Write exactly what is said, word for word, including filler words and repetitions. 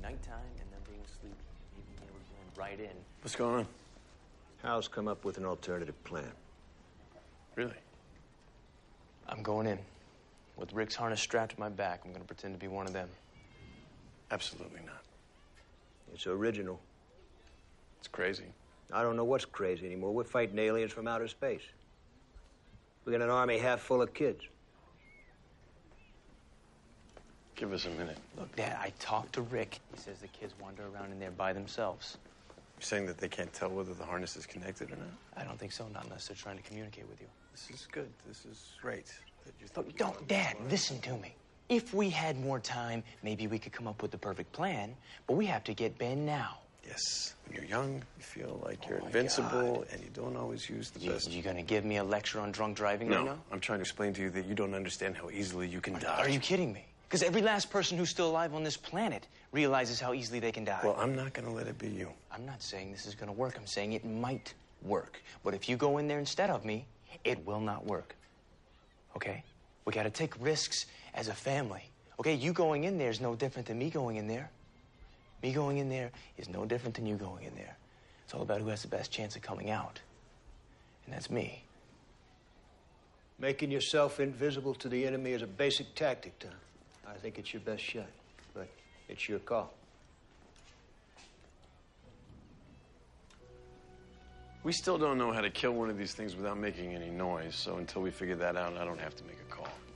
nighttime and them being asleep, maybe they were going right in. What's going on? Hal's come up with an alternative plan. Really? I'm going in. With Rick's harness strapped to my back, I'm going to pretend to be one of them. Absolutely not. It's original. It's crazy. I don't know what's crazy anymore. We're fighting aliens from outer space. We got an army half full of kids. Give us a minute. Look, Dad, I talked to Rick. He says the kids wander around in there by themselves. You're saying that they can't tell whether the harness is connected or not? I don't think so, not unless they're trying to communicate with you. This is good. This is great. That you're Look, thinking don't, about Dad, this. listen to me. If we had more time, maybe we could come up with the perfect plan, but we have to get Ben now. Yes. When you're young, you feel like Oh you're my invincible, God. and you don't always use the You, best. you gonna give me a lecture on drunk driving No, right now? I'm trying to explain to you that you don't understand how easily you can die. Are you kidding me? Because every last person who's still alive on this planet realizes how easily they can die. Well, I'm not going to let it be you. I'm not saying this is gonna work. I'm saying it might work. But if you go in there instead of me, it will not work. Okay? We gotta take risks as a family. Okay, you going in there is no different than me going in there. Me going in there is no different than you going in there. It's all about who has the best chance of coming out. And that's me. Making yourself invisible to the enemy is a basic tactic, Tom. I think it's your best shot, but it's your call. We still don't know how to kill one of these things without making any noise, so until we figure that out, I don't have to make a call.